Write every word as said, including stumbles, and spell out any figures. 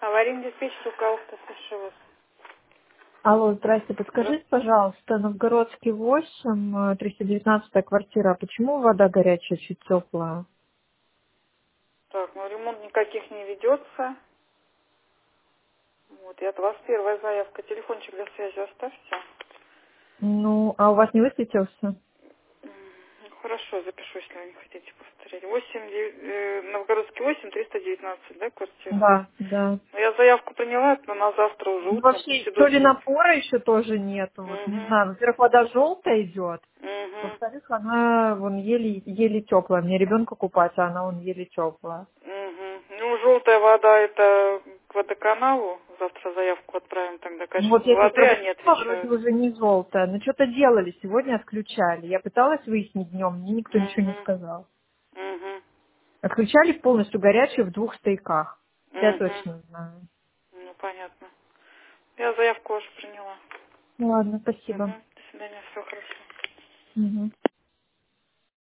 Аварийный диспетчер, руководство, слушаю вас. Алло, здрасте, подскажите, Здравствуйте. пожалуйста, Новгородский восемь, э, триста девятнадцатая квартира, а почему вода горячая, чуть теплая? Так, ну ремонт никаких не ведется. Вот, и от вас первая заявка. Телефончик для связи оставьте. Ну, а у вас не высветился? М, Ну, хорошо, запишу, если вы не хотите повторять. восемь, дев- э, Новгородский восемь, триста девятнадцать, да, квартира? Да, да. Ну, я заявку приняла, но на завтра уже Ну, утром, вообще, пусть то идут. ли напора еще тоже нету, вот не Угу, знаю. Во-первых, вода желтая идет, угу, во-вторых, она вон еле, еле теплая. Мне ребенка купать, а она вон еле теплая. угу. Ну, желтая вода это к водоканалу. Завтра заявку отправим, тогда Ну вот качество я воды сейчас они заглянула, вроде отвечают. уже не желтая, но что-то делали, сегодня отключали. Я пыталась выяснить днем, мне никто ничего не Угу, сказал. угу, Отключали полностью горячую в двух стояках. Я угу. точно знаю. Ну, понятно. Я заявку уже приняла. Ну ладно, Угу. спасибо. До свидания, все хорошо. Мгм.